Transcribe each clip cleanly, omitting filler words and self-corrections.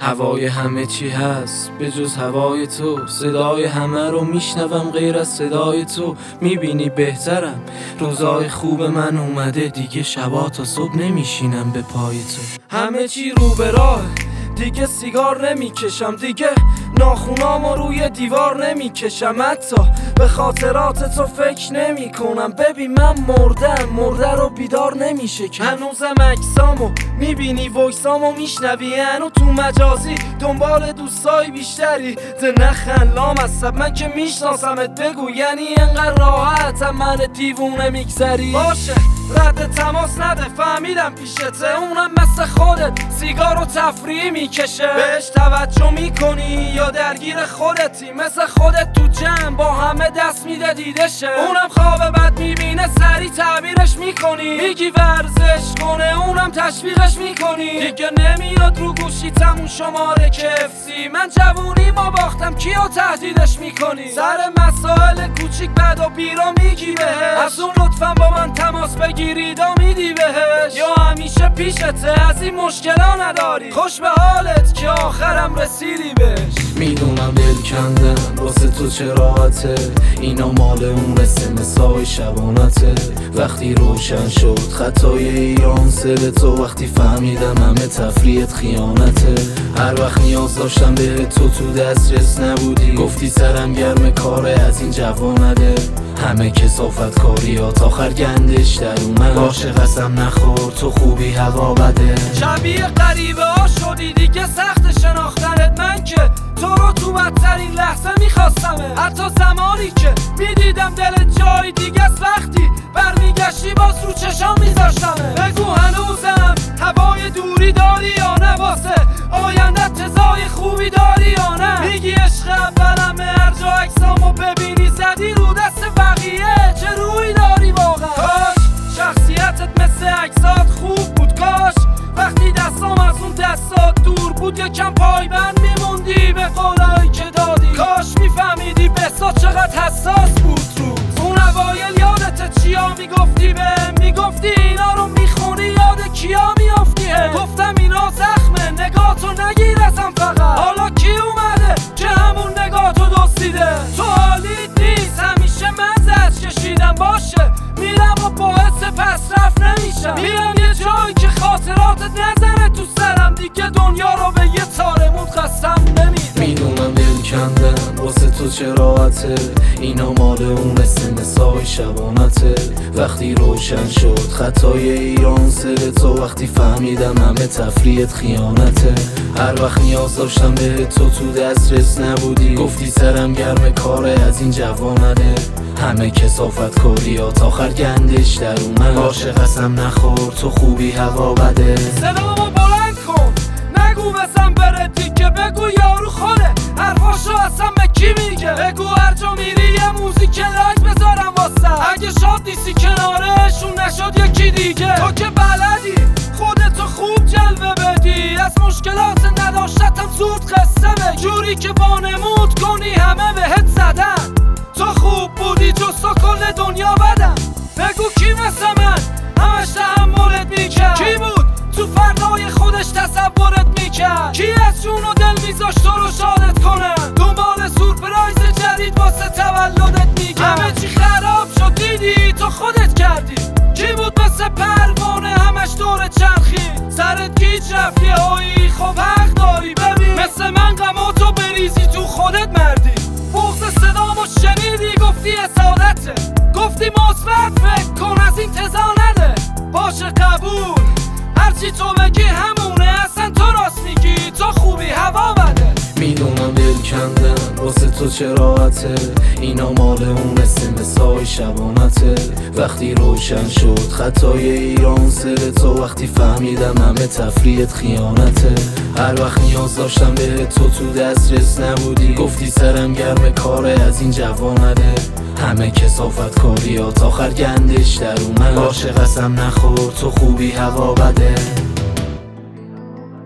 هوای همه چی هست به جز هوای تو، صدای همه رو میشنوم غیر از صدای تو. میبینی بهترم، روزای خوب من اومده دیگه، شبا تا صبح نمیشینم به پای تو. همه چی رو به راه، دیگه سیگار نمیکشم، دیگه ناخونامو روی دیوار نمیکشم، حتی به خاطرات تو فکر نمی کنم. ببین من مردم، مرده رو بیدار نمیشه که هنوزم عکسامو میبینی، ویسامو میشنوی، هنو تو مجازی دنبال دوستای بیشتری. ده نخن لامصب من که میشناسمت، بگو یعنی انقدر راحتم من دیوونه میگذری؟ باشه رد تماس نده، فهمیدم پیشته، اونم مثل خودت سیگار و تفریحی میکشه. بهش توجه میکنی یا درگیر خودتی؟ مثل خودت تو جمع با همه دست میده دیدشه، اونم خواب بد میبینه سری تعبیرش میکنی. میگی ورزش کنه اونم تشویقش میکنی، دیگه نمیاد رو گوشی تمون شماره کفسی. من جوونی ما باختم کیو تهدیدش میکنی؟ سر مسائل کوچیک بد و بیرا میگی بهش، از اون لطفا با من تماس بگیری دا میدی بهش، یا همیشه پیشته از این مشکلا نداری؟ خوش به حالت که آخرم رسیدی بهش. میدونم دل کندم واسه تو چه راحته، اینا مال اون مسای شبانته. وقتی روشن شد خطای ایران سر تو، وقتی فهمیدم همه تفریحت خیانته. هر وقت نیاز داشتم به تو دسترس نبودی، گفتی سرم گرم کاره از این جوانده. همه کثافت کاریات آخر گندش در اومد، باشه قسم نخور تو خوبی هوا بده. شبیه غریبه ها شدی دیگه سخت شناختنت، من که تو رو تو بدترین لحظه میخواستمه، حتی زمانی که میدیدم دلت جای دیگه است، وقتی برمیگشتی باز رو چشام میذاشتمه. بگو هنوزم هوای دوری داری یا نه؟ واسه آینده تزای خوبی داری یا نه؟ میگی عشق اولمه، هر جا عکسامو ببینی زدی رو دست بقیه، چه روی داری واقعا؟ کاش شخصیتت مثل عکسات خوب بود، کاش وقتی دستام از اون دستات دور بود یکم پایبند میموندی به قولایی که دادی. کاش میفهمیدی بسات چقدر حساس بود رو اون اوایل. یادت چیا میگفتی بهم؟ میگفتی اینا رو میخونی یاد کیا میافتی؟ گفتم اینا زخمه، نگاهتو نگیر ازم فقط. حالا کی اومده که همون نگاهتو دزدیده؟ تو حالیت نیست، همیشه من زد کشیدم، باشه میرم و باعث پسرفت نمیشم. میرم یه جایی که خاطراتت نزنه تو سرم، دیگه دنیا رو به یه تارمون قسم نمیدم. میدونم دل کندم واسه تو چه راحته، اینا مال اون مسای شبانته. وقتی روشن شد خطای ایران سر تو، وقتی فهمیدم همه تفریحت خیانته. هر وقت نیاز داشتم به تو دسترس نبودی، گفتی سرم گرم کاره از این جوانده. همه کثافت کاریات آخر گندش در اومد، باشه قسم نخور تو خوبی هوا بده. صدامو بلند کن نگو بسم بره دیگه، بگو یارو خوده حرفاشو اصلا به کی میگه؟ بگو هر جا میری یه موزیک لایک بذارم واسه، اگه شاد نیستی کنارشون نشد یکی دیگه. تو که بلدی خودتو خوب جلوه بدی، از مشکلات نداشتم زود قصه بگی، جوری که وانمود کنی همه بهت زدن. تو خوب بودی جز تو کل دنیا بدم، بگو کی مثل من همش تحملت میکرد؟ کی بود تو فردای خودش تصورت میکرد؟ کی از جون و دل میذاشت تو رو شادت کنه؟ دنبال سورپرایز جدید واسه تولدت میکرد. همه چی خراب شد دیدی تو خودت کردی. کی بود مثل پروانه همش دور چرخی؟ سرت گیج رفت یه هایی، خب حق داری ببین مثل من غماتو بریزی تو خودت مردی. بغض صدامو شنیدی گفتی اسادته، گفتی مثبت فکر کن از این تزا نده. باشه قبول هرچی تو بگی همونه، اصلا تو راست میگی تو خوبی هوا بده. میدونم دل کندم واسه تو چه راحته، اینا مال اون مسای شبانته. وقتی روشن شد خطای ایران سر تو، وقتی فهمیدم همه تفریحت خیانته. هر وقت نیاز داشتم به تو دسترس نبودی، گفتی سرم گرم کاره از این جوانده. همه کثافت کاریات آخر گندش در اومد، باشه قسم نخور تو خوبی هوا بده.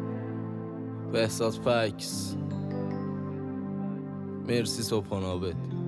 بهزاد فکس مرسی صبحانه